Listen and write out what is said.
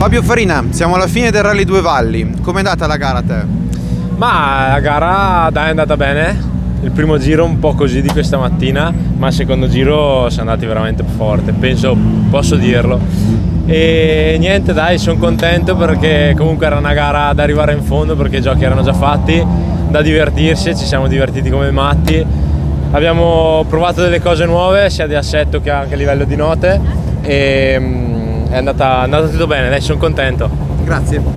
Fabio Farina, siamo alla fine del Rally Due Valli, com'è andata la gara a te? Ma la gara dai, è andata bene, il primo giro un po' così di questa mattina, ma il secondo giro siamo andati veramente forte, penso posso dirlo. E niente dai, sono contento perché comunque era una gara da arrivare in fondo, perché i giochi erano già fatti, da divertirsi, ci siamo divertiti come matti, abbiamo provato delle cose nuove sia di assetto che anche a livello di note e è andata tutto bene, dai, sono contento. Grazie.